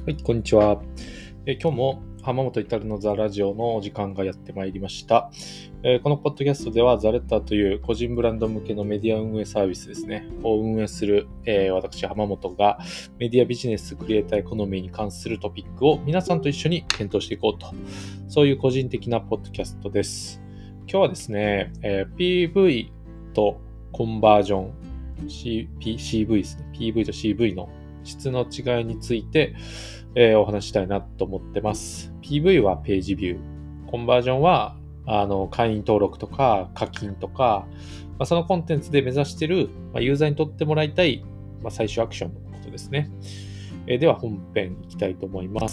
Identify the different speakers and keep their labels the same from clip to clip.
Speaker 1: はい、こんにちは。今日も浜本至のザラジオのお時間がやってまいりました。このポッドキャストではザレッターという個人ブランド向けのメディア運営サービスですね、を運営する、私浜本がメディアビジネスクリエイターエコノミーに関するトピックを皆さんと一緒に検討していこうと、そういう個人的なポッドキャストです。今日はですね、PV とコンバージョン、CV ですね、PV と CV の質の違いについて、お話ししたいなと思ってます。PV はページビュー。コンバージョンは会員登録とか課金とか、そのコンテンツで目指している、ユーザーにとってもらいたい、最終アクションのことですね。では本編いきたいと思います。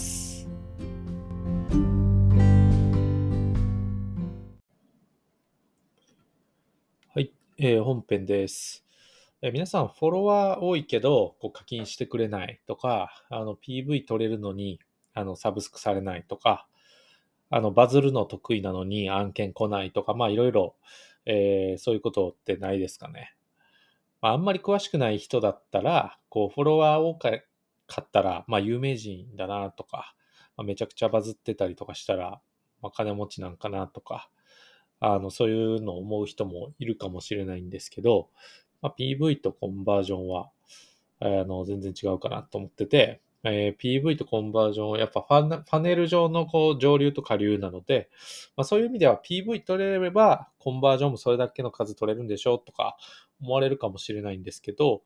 Speaker 1: はい、本編です。皆さんフォロワー多いけど課金してくれないとか、PV 取れるのにサブスクされないとか、バズるの得意なのに案件来ないとか、いろいろ、そういうことってないですかね。あんまり詳しくない人だったら、フォロワー多かったら、有名人だなとか、めちゃくちゃバズってたりとかしたら、金持ちなんかなとか、そういうのを思う人もいるかもしれないんですけど、PV とコンバージョンは、全然違うかなと思ってて、PV とコンバージョンはやっぱパネル上の上流と下流なので、そういう意味では PV 取れればコンバージョンもそれだけの数取れるんでしょうとか思われるかもしれないんですけど、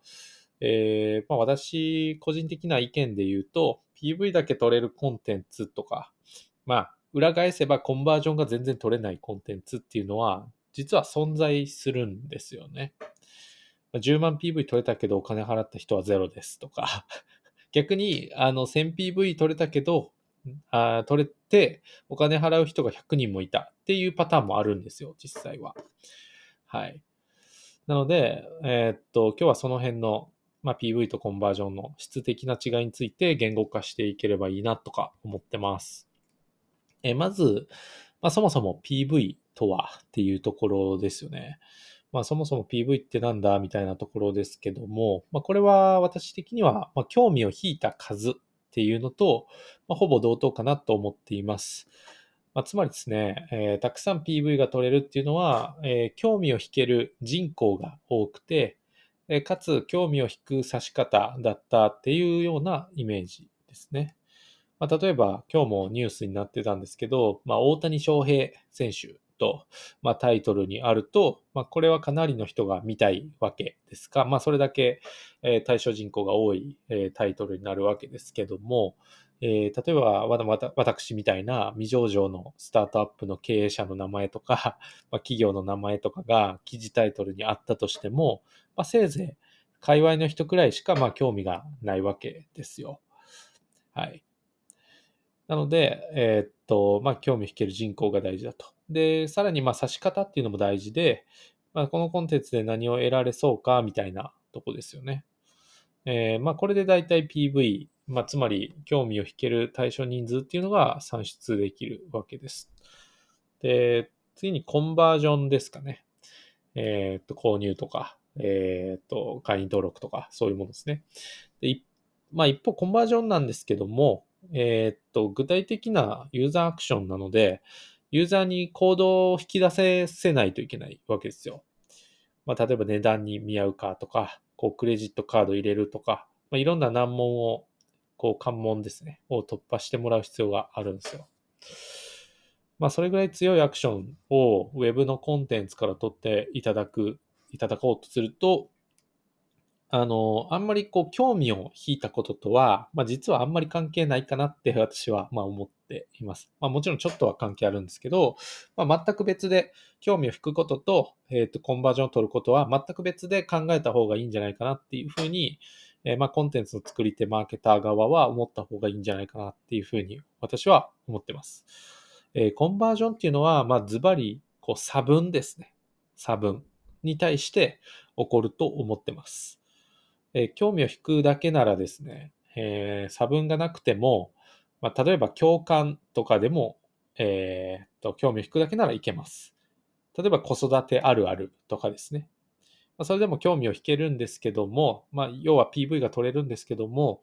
Speaker 1: 私個人的な意見で言うと PV だけ取れるコンテンツとか、裏返せばコンバージョンが全然取れないコンテンツっていうのは実は存在するんですよね。10万 PV 取れたけどお金払った人はゼロですとか、逆に1000PV 取れたけど、取れてお金払う人が100人もいたっていうパターンもあるんですよ、実際は。はい。なので、今日はその辺の、PV とコンバージョンの質的な違いについて言語化していければいいなとか思ってます。まず、そもそも PV とはっていうところですよね。そもそも PV ってなんだみたいなところですけども、これは私的には、興味を引いた数っていうのと、ほぼ同等かなと思っています。つまりですね、たくさん PV が取れるっていうのは、興味を引ける人口が多くて、かつ興味を引く指し方だったっていうようなイメージですね。例えば今日もニュースになってたんですけど、大谷翔平選手と、タイトルにあると、これはかなりの人が見たいわけですが、それだけ、対象人口が多い、タイトルになるわけですけども、例えば私みたいな未上場のスタートアップの経営者の名前とか、企業の名前とかが記事タイトルにあったとしても、せいぜい界隈の人くらいしか興味がないわけですよ。はい。なので、興味を引ける人口が大事だと。で、さらに、指し方っていうのも大事で、このコンテンツで何を得られそうか、みたいなとこですよね。これで大体 PV、つまり、興味を引ける対象人数っていうのが算出できるわけです。で、次にコンバージョンですかね。購入とか、会員登録とか、そういうものですね。で、一方、コンバージョンなんですけども、具体的なユーザーアクションなので、ユーザーに行動を引き出せないといけないわけですよ。例えば値段に見合うかとか、クレジットカード入れるとか、いろんな難問を、関門ですね、を突破してもらう必要があるんですよ。それぐらい強いアクションを Web のコンテンツから取っていただこうとすると、あんまり興味を引いたこととは、実はあんまり関係ないかなって私は思っています。もちろんちょっとは関係あるんですけど、全く別で興味を引くことと、コンバージョンを取ることは全く別で考えた方がいいんじゃないかなっていうふうに、コンテンツの作り手、マーケター側は思った方がいいんじゃないかなっていうふうに私は思ってます。コンバージョンっていうのは、ズバリ、差分ですね。差分に対して起こると思ってます。興味を引くだけならですね、差分がなくても、例えば共感とかでも、興味を引くだけならいけます。例えば子育てあるあるとかですね。それでも興味を引けるんですけども、要は PV が取れるんですけども、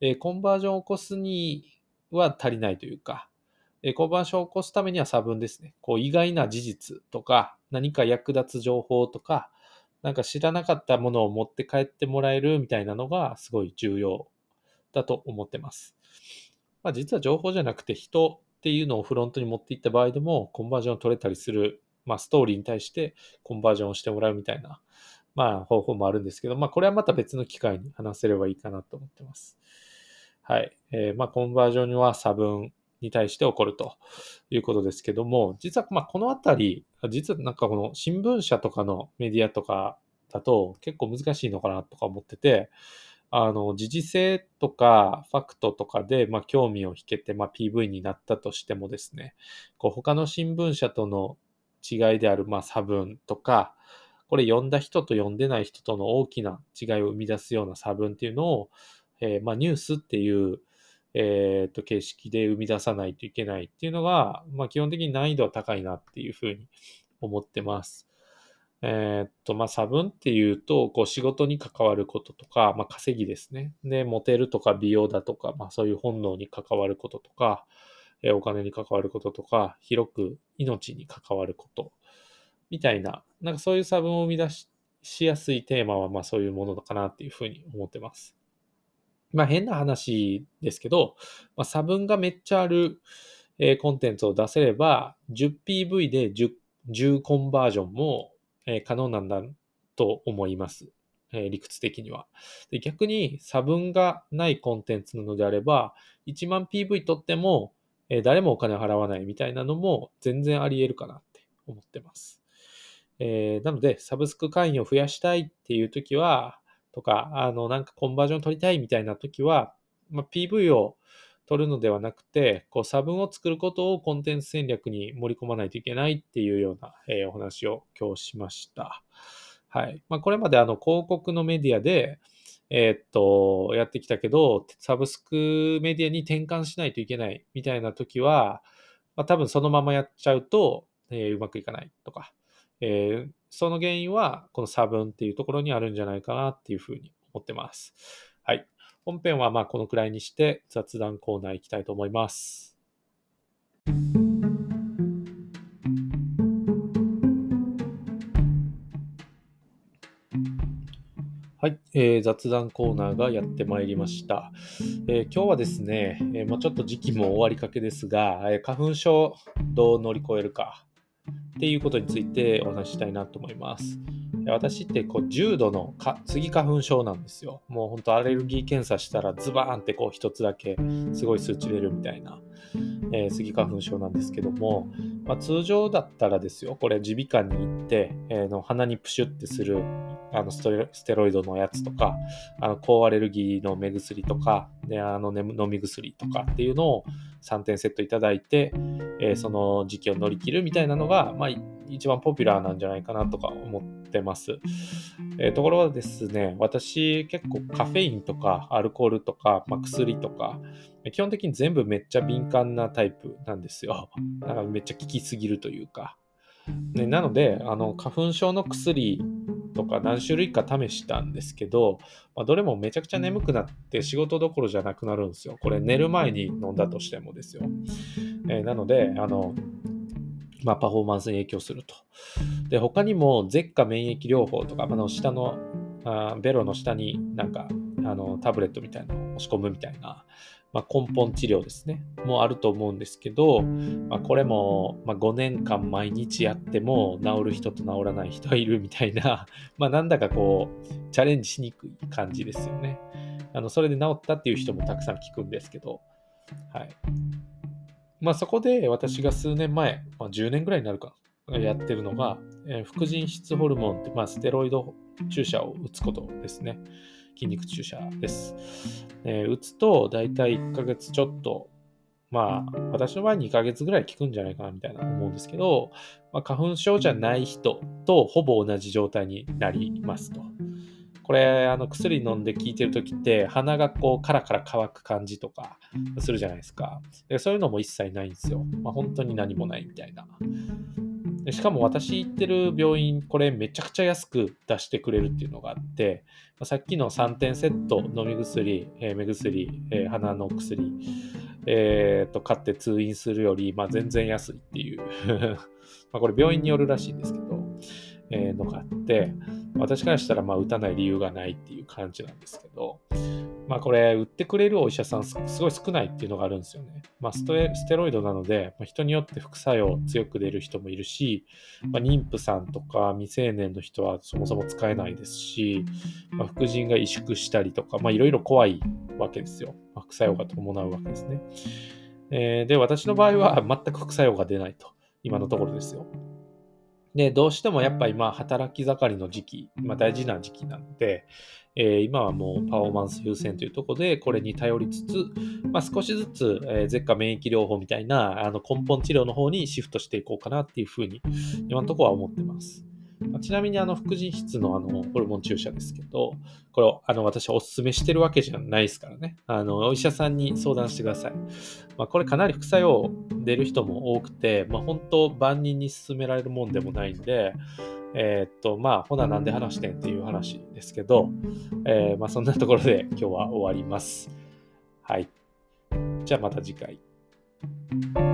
Speaker 1: コンバージョンを起こすには足りないというか、コンバージョンを起こすためには差分ですね。こう意外な事実とか、何か役立つ情報とか、なんか知らなかったものを持って帰ってもらえるみたいなのがすごい重要だと思ってます。実は情報じゃなくて人っていうのをフロントに持っていった場合でもコンバージョンを取れたりする、ストーリーに対してコンバージョンをしてもらうみたいな、方法もあるんですけど、これはまた別の機会に話せればいいかなと思ってます。はい。コンバージョンは差分に対して起こるということですけども、実はこのあたり、実はなんかこの新聞社とかのメディアとかだと結構難しいのかなとか思ってて、時事性とかファクトとかで、興味を引けて、PV になったとしてもですね、こう他の新聞社との違いである、差分とか、これ読んだ人と読んでない人との大きな違いを生み出すような差分っていうのを、ニュースっていう、形式で生み出さないといけないっていうのが、基本的に難易度は高いなっていうふうに思ってます。差分っていうと、こう仕事に関わることとか、稼ぎですね。で、モテるとか美容だとか、そういう本能に関わることとか、お金に関わることとか、広く命に関わることみたいな、なんかそういう差分を生み出しやすいテーマは、そういうものかなっていうふうに思ってます。変な話ですけど、差分がめっちゃある、コンテンツを出せれば、10PV で10コンバージョンも、可能なんだと思います。理屈的には。で、逆に差分がないコンテンツなのであれば、1万 PV 取っても、誰もお金を払わないみたいなのも全然あり得るかなって思ってます。なので、サブスク会員を増やしたいっていう時は、とか、なんかコンバージョン取りたいみたいな時は、PV を取るのではなくて、こう、差分を作ることをコンテンツ戦略に盛り込まないといけないっていうような、お話を今日しました。はい。これまで広告のメディアで、やってきたけど、サブスクメディアに転換しないといけないみたいな時は、多分そのままやっちゃうと、うまくいかないとか、その原因はこの差分っていうところにあるんじゃないかなっていうふうに思ってます。はい。本編はこのくらいにして雑談コーナー行きたいと思います。はい、雑談コーナーがやってまいりました。今日はですね、ちょっと時期も終わりかけですが、花粉症どう乗り越えるかっていうことについてお話ししたいなと思います。私って重度のスギ花粉症なんですよ。もう本当アレルギー検査したらズバーンって一つだけすごい数値出るみたいな、スギ花粉症なんですけども、通常だったらですよ、これ耳鼻科に行って、鼻にプシュってするステロイドのやつとか、抗アレルギーの目薬とか、で飲み薬とかっていうのを3点セットいただいて、その時期を乗り切るみたいなのが、一番ポピュラーなんじゃないかなとか思ってます。ところがですね、私結構カフェインとかアルコールとか、薬とか、基本的に全部めっちゃ敏感なタイプなんですよ。だからめっちゃ効きすぎるというか。なので、花粉症の薬とか何種類か試したんですけど、どれもめちゃくちゃ眠くなって仕事どころじゃなくなるんですよ。これ寝る前に飲んだとしてもですよ。なので、パフォーマンスに影響すると。で、他にも、舌下免疫療法とか、下の、ベロの下になんか、タブレットみたいなのを押し込むみたいな、根本治療ですね、もあると思うんですけど、これも、5年間毎日やっても、治る人と治らない人がいるみたいな、なんだかチャレンジしにくい感じですよね。それで治ったっていう人もたくさん聞くんですけど、はい。そこで私が数年前、10年ぐらいになるか、やってるのが、副腎質ホルモンって、ステロイド注射を打つことですね。筋肉注射です。打つと、だいたい1ヶ月ちょっと、私の場合2ヶ月ぐらい効くんじゃないかなみたいな思うんですけど、花粉症じゃない人とほぼ同じ状態になりますと。これ、薬飲んで効いてる時って、鼻がカラカラ乾く感じとかするじゃないですか。でそういうのも一切ないんですよ。本当に何もないみたいな。 でしかも私行ってる病院、これめちゃくちゃ安く出してくれるっていうのがあって、さっきの3点セット、飲み薬、目薬、鼻の薬、買って通院するより、全然安いっていうこれ病院によるらしいんですけど、のがあって、私からしたら打たない理由がないっていう感じなんですけど、これ売ってくれるお医者さんすごい少ないっていうのがあるんですよね。ステロイドなので、人によって副作用強く出る人もいるし、妊婦さんとか未成年の人はそもそも使えないですし、副腎が萎縮したりとか、いろいろ怖いわけですよ。副作用が伴うわけですね。で、私の場合は全く副作用が出ないと、今のところですよ。で、どうしてもやっぱ今、働き盛りの時期、大事な時期なので、今はもうパフォーマンス優先というところで、これに頼りつつ、少しずつ、舌下免疫療法みたいな根本治療の方にシフトしていこうかなっていうふうに、今のところは思ってます。ちなみに副腎質のホルモン注射ですけど、これを私はお勧めしてるわけじゃないですからね。お医者さんに相談してください。これかなり副作用出る人も多くて、本当万人に勧められるもんでもないんで、ほななんで話してんっていう話ですけど、そんなところで今日は終わります。はい。じゃあまた次回。